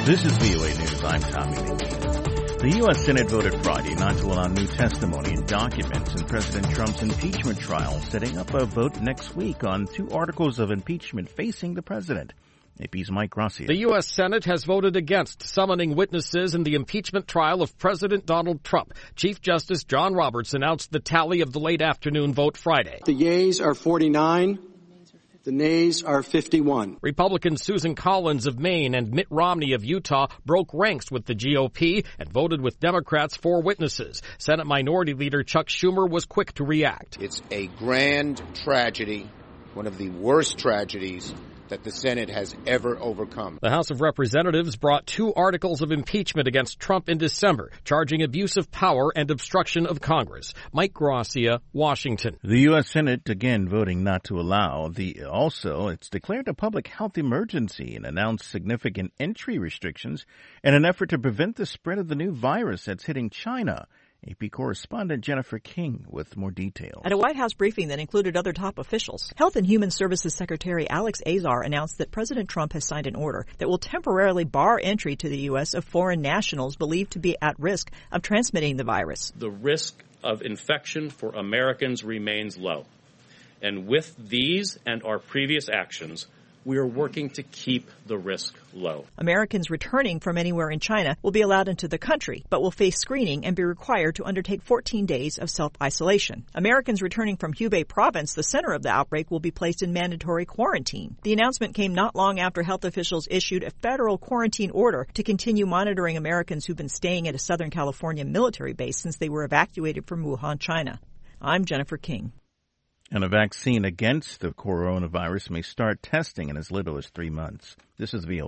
This is VOA News. I'm Tommy McNeil. The U.S. Senate voted Friday not to allow new testimony and documents in President Trump's impeachment trial, setting up a vote next week on 2 articles of impeachment facing the president. AP's Mike Rossi. The U.S. Senate has voted against summoning witnesses in the impeachment trial of President Donald Trump. Chief Justice John Roberts announced the tally of the late afternoon vote Friday. The yeas are 49. The nays are 51. Republican Susan Collins of Maine and Mitt Romney of Utah broke ranks with the GOP and voted with Democrats for witnesses. Senate Minority Leader Chuck Schumer was quick to react. It's a grand tragedy, one of the worst tragedies that the Senate has ever overcome. The House of Representatives brought 2 articles of impeachment against Trump in December, charging abuse of power and obstruction of Congress. Mike Gracia, Washington. The U.S. Senate again voting not to allow. It's declared a public health emergency and announced significant entry restrictions in an effort to prevent the spread of the new virus that's hitting China. AP correspondent Jennifer King with more details. At a White House briefing that included other top officials, Health and Human Services Secretary Alex Azar announced that President Trump has signed an order that will temporarily bar entry to the U.S. of foreign nationals believed to be at risk of transmitting the virus. The risk of infection for Americans remains low. And with these and our previous actions, we are working to keep the risk low. Americans returning from anywhere in China will be allowed into the country, but will face screening and be required to undertake 14 days of self-isolation. Americans returning from Hubei province, the center of the outbreak, will be placed in mandatory quarantine. The announcement came not long after health officials issued a federal quarantine order to continue monitoring Americans who've been staying at a Southern California military base since they were evacuated from Wuhan, China. I'm Jennifer King. And a vaccine against the coronavirus may start testing in as little as 3 months. This is VOA.